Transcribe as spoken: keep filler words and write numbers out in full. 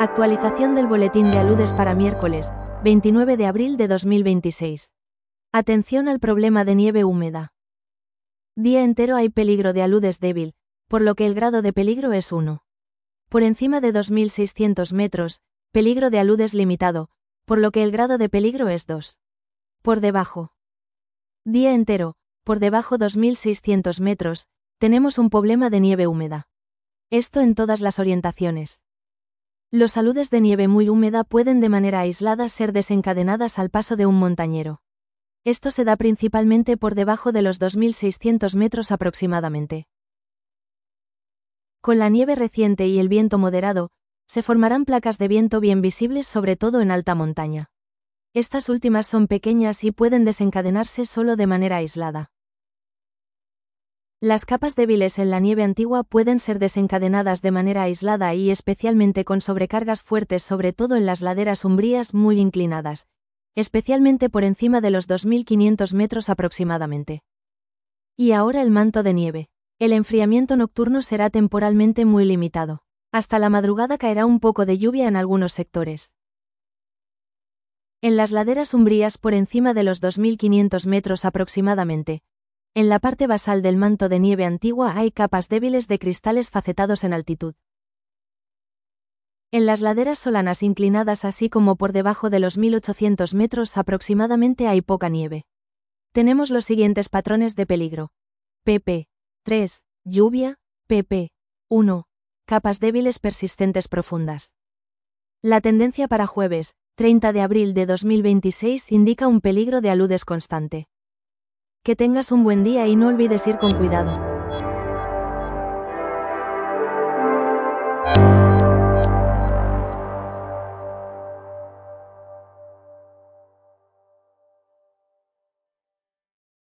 Actualización del boletín de aludes para miércoles, veintinueve de abril de dos mil veintiséis. Atención al problema de nieve húmeda. Día entero hay peligro de aludes débil, por lo que el grado de peligro es uno. Por encima de dos mil seiscientos metros, peligro de aludes limitado, por lo que el grado de peligro es dos. Por debajo. Día entero, por debajo dos mil seiscientos metros, tenemos un problema de nieve húmeda. Esto en todas las orientaciones. Los aludes de nieve muy húmeda pueden de manera aislada ser desencadenadas al paso de un montañero. Esto se da principalmente por debajo de los dos mil seiscientos metros aproximadamente. Con la nieve reciente y el viento moderado, se formarán placas de viento bien visibles sobre todo en alta montaña. Estas últimas son pequeñas y pueden desencadenarse solo de manera aislada. Las capas débiles en la nieve antigua pueden ser desencadenadas de manera aislada y especialmente con sobrecargas fuertes sobre todo en las laderas umbrías muy inclinadas, especialmente por encima de los dos mil quinientos metros aproximadamente. Y ahora el manto de nieve. El enfriamiento nocturno será temporalmente muy limitado. Hasta la madrugada caerá un poco de lluvia en algunos sectores. En las laderas umbrías por encima de los dos mil quinientos metros aproximadamente, en la parte basal del manto de nieve antigua hay capas débiles de cristales facetados en altitud. En las laderas solanas inclinadas así como por debajo de los mil ochocientos metros aproximadamente hay poca nieve. Tenemos los siguientes patrones de peligro. P P tres. Lluvia. P P uno. Capas débiles persistentes profundas. La tendencia para jueves, treinta de abril de dos mil veintiséis indica un peligro de aludes constante. Que tengas un buen día y no olvides ir con cuidado.